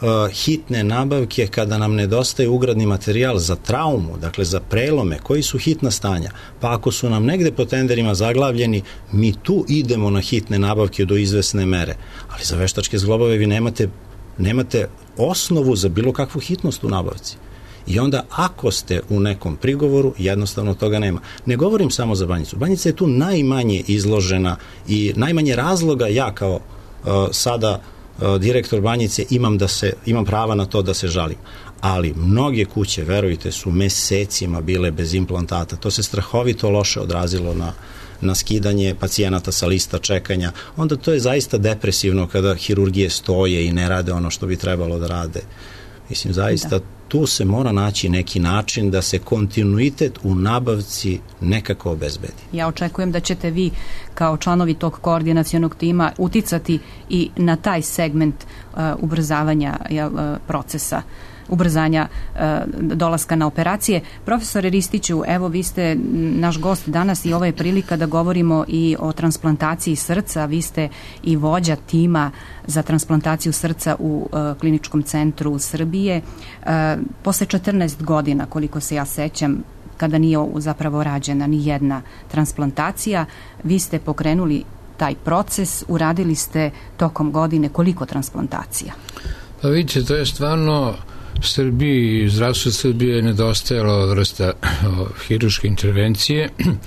hitne nabavke kada nam nedostaje ugradni materijal za traumu, dakle za prelome, koji su hitna stanja. Pa ako su nam negde po tenderima zaglavljeni, mi tu idemo na hitne nabavke do izvesne mere. Ali za veštačke zglobove vi nemate, nemate osnovu za bilo kakvu hitnost u nabavci. I onda ako ste u nekom prigovoru, jednostavno toga nema. Ne govorim samo za Banjicu. Banjica je tu najmanje izložena i najmanje razloga ja kao uh, sada direktor Banjice imam da se imam prava na to da se žalim. Ali mnoge kuće, verujte, su mesecima bile bez implantata. To se strahovito loše odrazilo na na skidanje pacijenata sa lista čekanja. Onda to je zaista depresivno kada hirurgije stoje i ne rade ono što bi trebalo da rade. Mislim, zaista da. Tu se mora naći neki način da se kontinuitet u nabavci nekako obezbedi. Ja očekujem da ćete vi kao članovi tog koordinacionog tima uticati i na taj segment uh, ubrzavanja uh, procesa, ubrzanja uh, dolaska na operacije. Profesore Ristiću, evo vi ste naš gost danas i ovo je prilika da govorimo i o transplantaciji srca. Vi ste i vođa tima za transplantaciju srca u uh, Kliničkom centru Srbije. Uh, posle četrnaest godina, koliko se ja sećam, kada nije zapravo rađena ni jedna transplantacija, vi ste pokrenuli taj proces, uradili ste tokom godine koliko transplantacija? Pa vidite, to je stvarno Srbiji, zdravstvo Srbije je nedostajalo vrsta hirurške intervencije.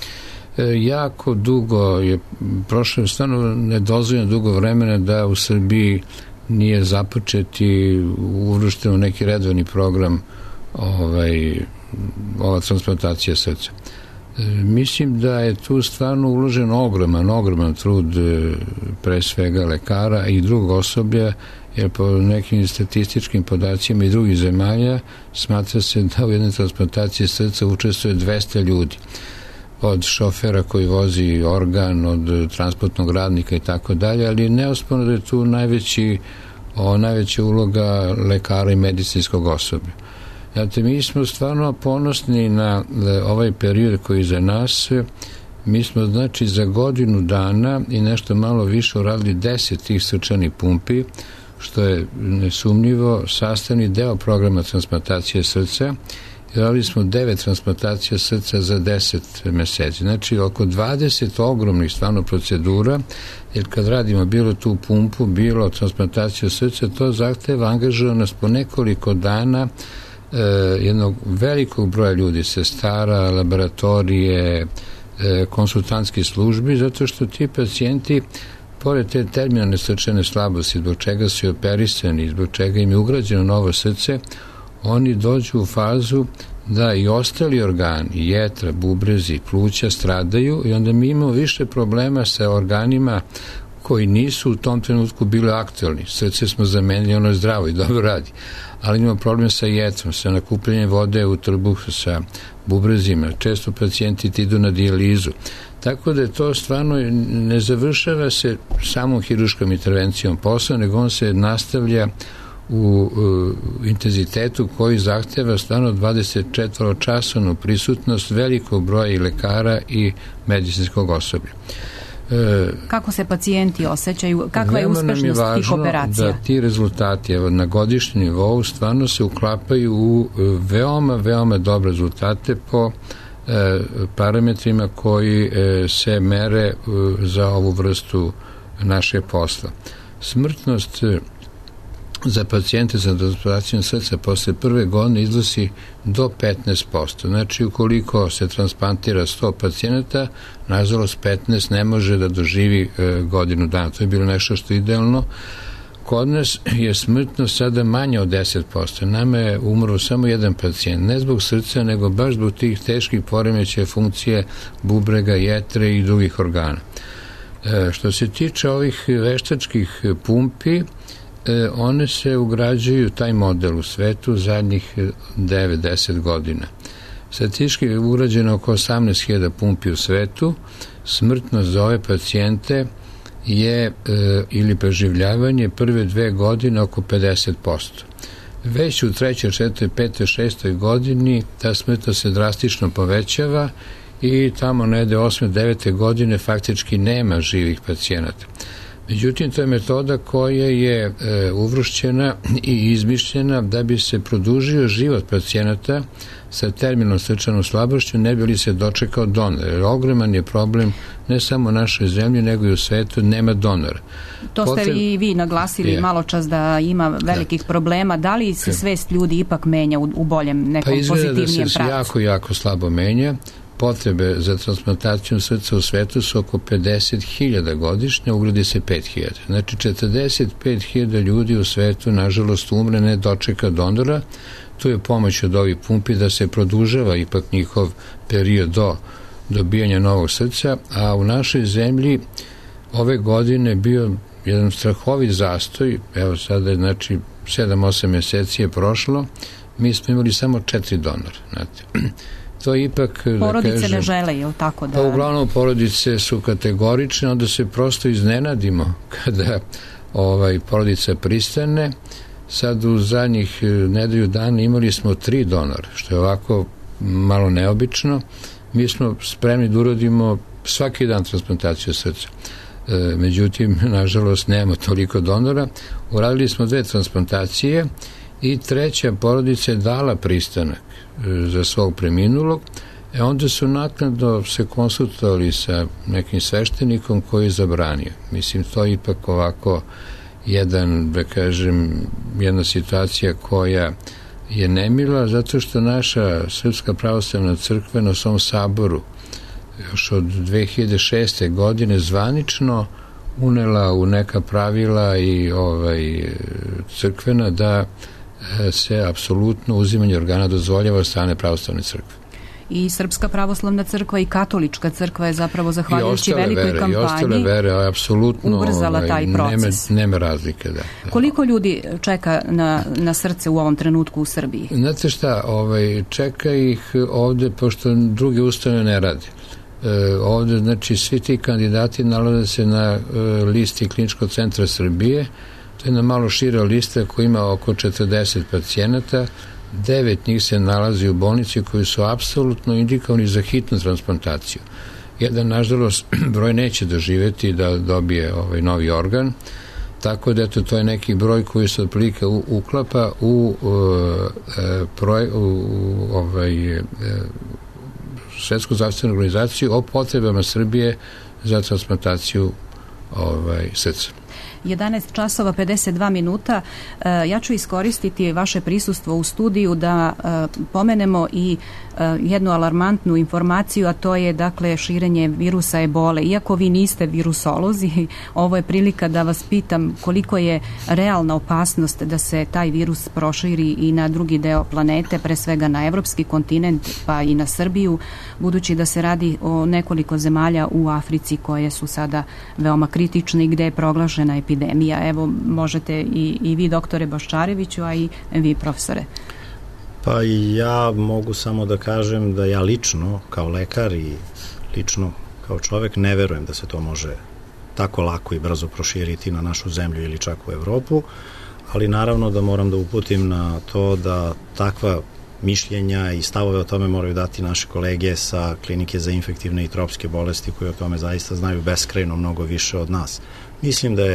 Jako dugo je prošlo, stvarno nedozvoljeno dugo vremena da u Srbiji nije započet i uvršten u neki redovni program ovaj, ova transplantacija srca. Mislim da je tu stvarno uložen ogroman, ogroman trud pre svega lekara i drugog osoblja, jer po nekim statističkim podacima i drugih zemalja smatra se da u jednoj transplantaciji srca učestvuje dvesta ljudi. Od šofera koji vozi organ, od transportnog radnika i tako dalje, ali neosporno da je tu najveći, o, najveća uloga lekara i medicinskog osoblja. Znate, mi smo stvarno ponosni na ovaj period koji je za nas. Mi smo, znači, za godinu dana i nešto malo više uradili deset tih srčanih pumpi, što je nesumnjivo sastavni deo programa transplantacije srca. Radili smo devet transplantacija srca za deset meseci. Znači, oko dvadeset ogromnih stvarno procedura, jer kad radimo bilo tu pumpu, bilo transplantaciju srca, to zahteva angažovanost po nekoliko dana e, jednog velikog broja ljudi, sestara, laboratorije, e, konsultantskih službi, zato što ti pacijenti, pored te terminalne srčane slabosti, zbog čega su operisani, zbog čega im je ugrađeno novo srce, oni dođu u fazu da i ostali organi, jetra, bubrezi, pluća stradaju i onda mi imamo više problema sa organima koji nisu u tom trenutku bili aktualni. Srce smo zamenili, ono je zdravo i dobro radi. Ali imamo problem sa jetrom, sa nakupljanjem vode u trbuhu, sa bubrezima. Često pacijenti idu na dijalizu. Tako da je to stvarno ne završava se samom hirurškom intervencijom posla, nego on se nastavlja u, u intenzitetu koji zahteva stvarno dvadeset četvoro časovnu prisutnost velikog broja i lekara i medicinskog osoblja. E, Kako se pacijenti osjećaju? Kakva je uspešnost je tih operacija? Da ti rezultati evo, na godišnjem nivou stvarno se uklapaju u veoma, veoma dobre rezultate po parametrima koji se mere za ovu vrstu naše posla. Smrtnost za pacijente sa transplantacijom srca posle prve godine iznosi do petnaest posto. Znači, ukoliko se transplantira sto pacijenata, nažalost petnaest ne može da doživi godinu dana. To je bilo nešto što je idealno. Kod nas je smrtnost sada manja od deset posto. Nama je umro samo jedan pacijent, ne zbog srca, nego baš zbog tih teških poremećaja funkcije bubrega, jetre i drugih organa. E, što se tiče ovih veštačkih pumpi, e, one se ugrađuju taj model u svetu zadnjih devet do deset godina. Statistički je ugrađeno oko osamnaest hiljada pumpi u svetu. Smrtnost za ove pacijente je e, ili preživljavanje prve dve godine oko pedeset posto. Već u trećoj, četvrtoj, petoj, šestoj godini ta smrtnost se drastično povećava i tamo negde osme, devete godine faktički nema živih pacijenata. Međutim, to je metoda koja je e, uvršćena i izmišljena da bi se produžio život pacijenata sa terminalnom srčanom slabošću, ne bi li se dočekao donor. Jer ogroman je problem ne samo u našoj zemlji, nego i u svetu, nema donora. To ste Potreb... i vi naglasili je. malo čas da ima velikih da. problema. Da li se svest ljudi ipak menja u, u boljem, nekom pa pozitivnijem pravcu? Pa izgleda da se jako, jako slabo menja. Potrebe za transplantaciju srca u svetu su oko pedeset hiljada godišnje, ugradi se pet hiljada. Znači, četrdeset pet hiljada ljudi u svetu, nažalost, umre, ne dočeka donora. Tu je pomoć od ovih pumpi da se produžava ipak njihov period do dobijanja novog srca, a u našoj zemlji ove godine bio jedan strahovit zastoj. Evo sada je, znači, sedam osam meseci je prošlo, mi smo imali samo četiri donora, znate. To ipak, porodice da kažem, ne žele, je li tako? Da... Pa uglavnom porodice su kategorične, onda se prosto iznenadimo kada ovaj, porodica pristane. Sad u zadnjih nedelju dana imali smo tri donora, što je ovako malo neobično. Mi smo spremni da uradimo svaki dan transplantaciju srca. E, međutim, nažalost, nemamo toliko donora. Uradili smo dve transplantacije i treća porodica je dala pristanak za svog preminulog, e onda su naknadno se konsultovali sa nekim sveštenikom koji je zabranio. Mislim, to je ipak ovako jedan, da kažem, jedna situacija koja je nemila, zato što naša Srpska pravoslavna crkva na svom saboru još od dve hiljade šeste. godine zvanično unela u neka pravila i ovaj, crkvena da se apsolutno uzimanje organa dozvoljava od strane pravoslavne crkve. I Srpska pravoslavna crkva i Katolička crkva je zapravo zahvaljujući velikoj vere, kampanji i ostale vere, apsolutno ubrzala ovaj, taj proces. Nema, nema razlike, da, da. Koliko ljudi čeka na, na srce u ovom trenutku u Srbiji? Znate šta, ovaj, čeka ih ovde, pošto druge ustanove ne rade. E, ovde, znači, svi ti kandidati nalaze se na e, listi Kliničkog centra Srbije. To je jedna malo šira lista koja ima oko četrdeset pacijenata. Devet njih se nalazi u bolnici koji su apsolutno indikovani za hitnu transplantaciju. Jedan, nažalost, broj neće doživeti da dobije ovaj novi organ, tako da eto, to je neki broj koji se otprilike uklapa u, u, u, u ovaj, Svetsku zdravstvenu organizaciju o potrebama Srbije za transplantaciju ovaj, srca. jedanaest časova pedeset dva minuta. Ja ću iskoristiti vaše prisustvo u studiju da pomenemo i jednu alarmantnu informaciju, a to je dakle širenje virusa ebole. Iako vi niste virusolozi, ovo je prilika da vas pitam koliko je realna opasnost da se taj virus proširi i na drugi deo planete, pre svega na evropski kontinent pa i na Srbiju, budući da se radi o nekoliko zemalja u Africi koje su sada veoma kritične i gde je proglašena epidemija. Evo, možete i, i vi, doktore Boščareviću, a i vi, profesore. Pa ja mogu samo da kažem da ja lično, kao lekar i lično kao čovek, ne verujem da se to može tako lako i brzo proširiti na našu zemlju ili čak u Evropu, ali naravno da moram da uputim na to da takva mišljenja i stavove o tome moraju dati naše kolege sa Klinike za infektivne i tropske bolesti koji o tome zaista znaju beskrajno mnogo više od nas. Mislim da je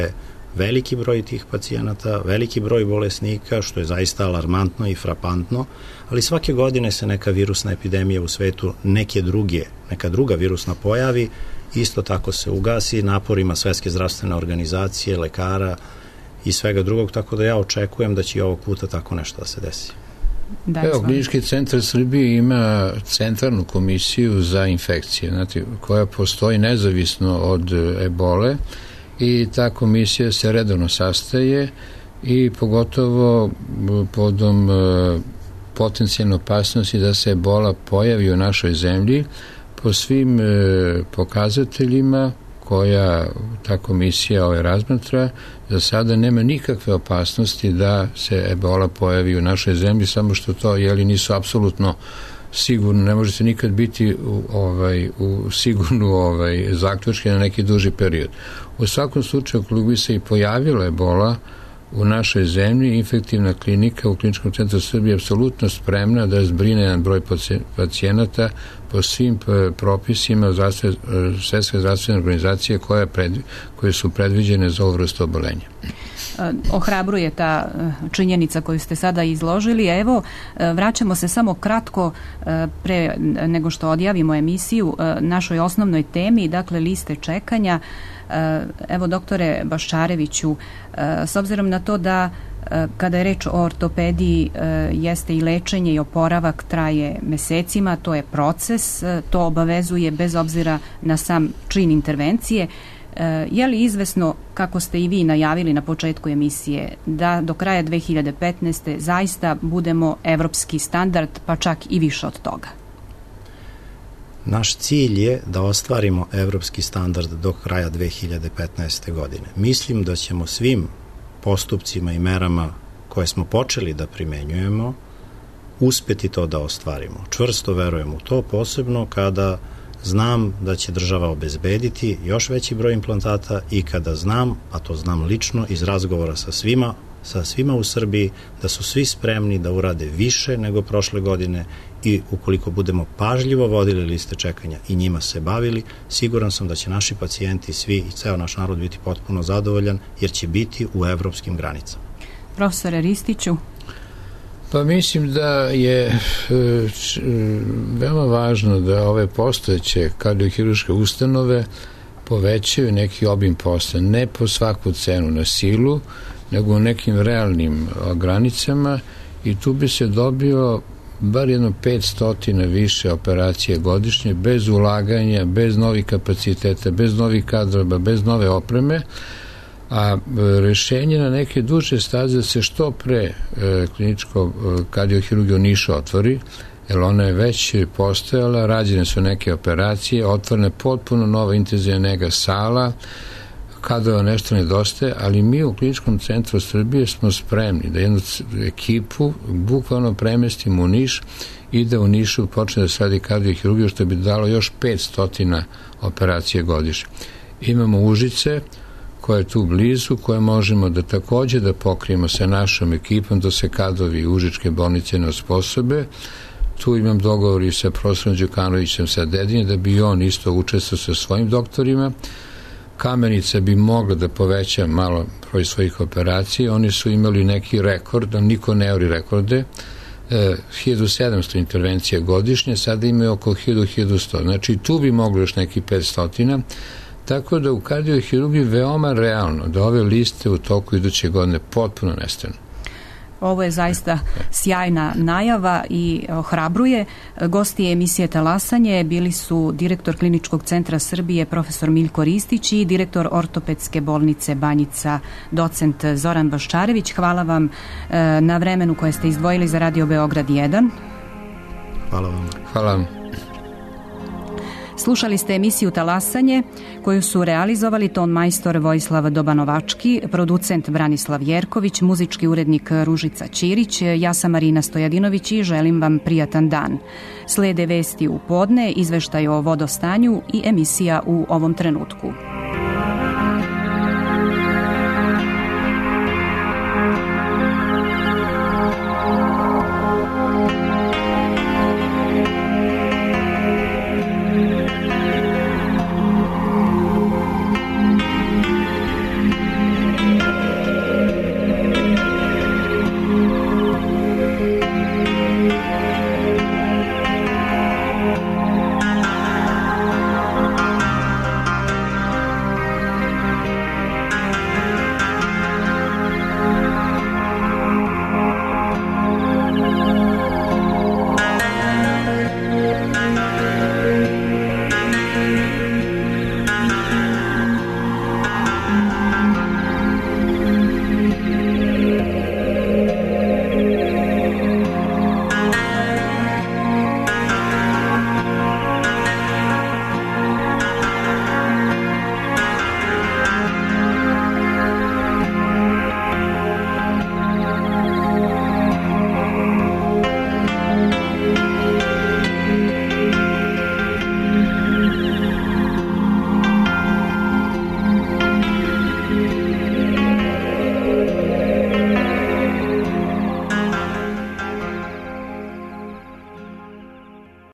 veliki broj tih pacijenata, veliki broj bolesnika, što je zaista alarmantno i frapantno, ali svake godine se neka virusna epidemija u svetu, neke druge, neka druga virusna pojavi, isto tako se ugasi naporima Svetske zdravstvene organizacije, lekara i svega drugog, tako da ja očekujem da će i ovog puta tako nešto da se desi. Da, Evo, Klinički centar Srbije ima centralnu komisiju za infekcije, znate, koja postoji nezavisno od ebole i ta komisija se redovno sastaje i pogotovo podom potencijalne opasnosti da se ebola pojavi u našoj zemlji po svim pokazateljima koja ta komisija ovaj razmatra, za sada nema nikakve opasnosti da se ebola pojavi u našoj zemlji, samo što to jeli nisu apsolutno sigurno, ne možete nikad biti u, ovaj, u sigurnu ovaj, zaključke na neki duži period. U svakom slučaju, ako bi se i pojavila ebola u našoj zemlji, infektivna klinika u Kliničkom centru Srbije je apsolutno spremna da zbrine jedan broj pacijenata po svim propisima Svetske zdravstvene organizacije koje, pred, koje su predviđene za ovu vrstu obolenja. Ohrabruje ta činjenica koju ste sada izložili. Evo, vraćamo se samo kratko pre nego što odjavimo emisiju našoj osnovnoj temi, dakle liste čekanja. Evo, doktore Baščareviću, s obzirom na to da kada je reč o ortopediji jeste i lečenje i oporavak traje mesecima, to je proces, to obavezuje bez obzira na sam čin intervencije. Je li izvesno, kako ste i vi najavili na početku emisije, da do kraja dve hiljade petnaeste. zaista budemo evropski standard, pa čak i više od toga? Naš cilj je da ostvarimo evropski standard do kraja dve hiljade petnaeste. godine. Mislim da ćemo svim postupcima i merama koje smo počeli da primenjujemo uspeti to da ostvarimo. Čvrsto verujem u to, posebno kada znam da će država obezbediti još veći broj implantata i kada znam, a to znam lično iz razgovora sa svima, sa svima u Srbiji, da su svi spremni da urade više nego prošle godine i ukoliko budemo pažljivo vodili liste čekanja i njima se bavili, siguran sam da će naši pacijenti, svi i ceo naš narod biti potpuno zadovoljan jer će biti u evropskim granicama. Profesore Ristiću? Pa mislim da je veoma važno da ove postojeće kardiohirurške ustanove povećaju neki obim posla, ne po svaku cenu na silu, nego u nekim realnim granicama i tu bi se dobio bar jedno petsto više operacije godišnje, bez ulaganja, bez novih kapaciteta, bez novih kadrova, bez nove opreme, a rešenje na neke duže staze da se što pre e, kliničko e, kardiohirurgija u Nišu otvori, jer ona je već postojala, rađene su neke operacije, otvorene potpuno nova intenzivna nega sala, kadrova nešto nedostaje, ali mi u Kliničkom centru Srbije smo spremni da jednu ekipu bukvalno premestimo u Niš i da u Nišu počne da se radi kardiohirurgiju, što bi dalo još petsto operacije godišnje. Imamo Užice, koja je tu blizu, koje možemo da takođe da pokrijemo sa našom ekipom, da se kadrovi Užičke bolnice ne osposobe. Tu imam dogovor i sa profesorom Đukanovićem sa Dedinje, da bi on isto učestvovao sa svojim doktorima. Kamenica bi mogla da poveća malo broj svojih operacija. Oni su imali neki rekord, a niko ne ori rekorde, e, hiljadu sedamsto intervencija godišnje, sada imaju oko hiljadu do hiljadu sto. Znači tu bi moglo još neki petsto. Tako da u kardiohirurgiji veoma realno da ove liste u toku iduće godine potpuno nestanu. Ovo je zaista sjajna najava i ohrabruje. Gosti emisije Talasanje bili su direktor Kliničkog centra Srbije profesor Miljko Ristić i direktor ortopedske bolnice Banjica docent Zoran Baščarević. Hvala vam na vremenu koje ste izdvojili za Radio Beograd jedan. Hvala vam. Hvala vam. Slušali ste emisiju Talasanje koju su realizovali ton majstor Vojislav Dobanovački, producent Branislav Jerković, muzički urednik Ružica Ćirić, ja sam Marina Stojadinović i želim vam prijatan dan. Slede vesti u podne, izveštaj o vodostanju i emisija u ovom trenutku.